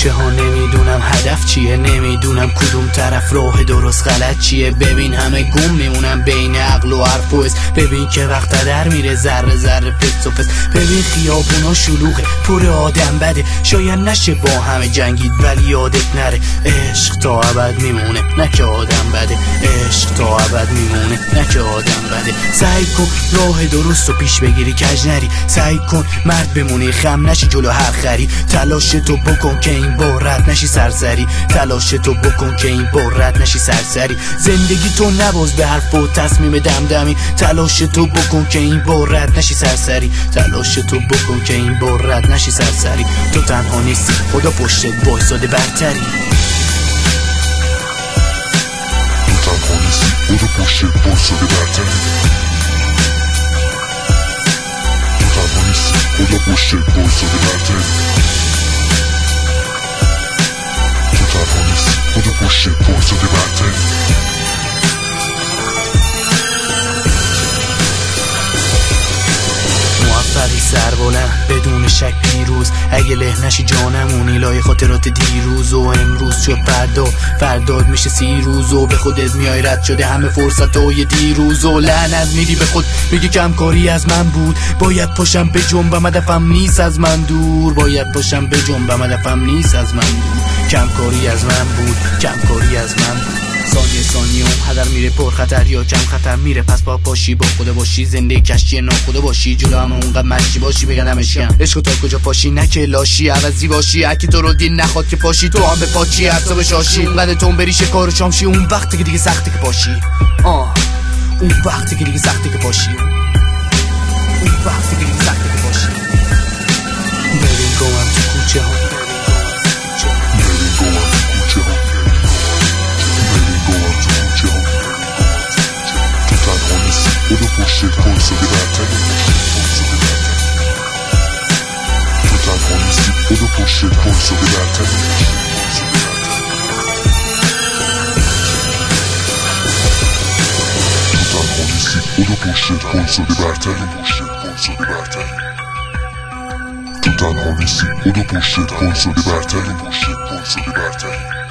کوچه ها نمیدونم هدف چیه، نمیدونم کدوم طرف راه درست غلط چیه. ببین همه گم میمونم بین عقل و حرف و حس، ببین که وقت در میره ذره ذره پس و پس. ببین خیابونا شلوغه پر آدم بده، شاید نشه با همه جنگید ولی یادت نره عشق تا ابد میمونه نه که آدم بده، عشق تا ابد میمونه نه که آدم بده. سعی کن راه درست و پیش بگیری کج نری، سعی کن مرد بمونی خم نشی جلو هر خری. تلاش تو بکن که این بار رد نشی سرسری، تلاش تو بکن که این بار رد نشی سرسری. زندگی تو نباز به حرف و تصمیم دمدمی، تلاش تو بکن که این بار رد نشی سرسری، تلاش تو بکن که این بار رد نشی سرسری. تو تنها نیستی خدا پشتت وایساده برتری، تو تنها نیستی خدا پشتت وایساده برتری، تو تنها نیستی خدا پشتت وایساده برتری، تو تنها نیستی خدا پشتت وایساده برتری. موفقی سربلند بدون شک پیروز، اگه له نشی جانمونی لای خاطرات دیروز و امروز شد فرداد میشه 30 روز و به خودت میای رد شده همه فرصتای دیروز و لعنت میدی به خود میگی کمکاری از من بود، باید پاشم به جنبم هدفم نیست از من دور، باید پاشم به جنبم هدفم نیست از من دور. کمکاری از من بود، کمکاری از من بود. ثانیه اون هدر میره پر خطر یا کم خطر میره، پس با پاشی با خدا باشی زنده کشتی ناخدا باشی، جلو همه اونقدر مشتی باشی بگن همشیم عشق تا کجا پاشی نه که لاشی عوضی باشی، اکی تو رو دین نخواد که پاشی تو هم به پاچی حساب شاشی. اینقدر تون بری شکار و شامشی اون وقتی که دیگه سخته که پاشی، اون وقتی که دیگه سخته که پاشی، اون وقتی که دیگه سخته که پاشی. ببین گوام تو کوچه ها، خدا پشتت وایساده برتری، تو تنها نیستی خدا پشتت وایساده برتری، تو تنها نیستی خدا پشتت وایساده برتری، تو تنها نیستی خدا پشتت وایساده برتری.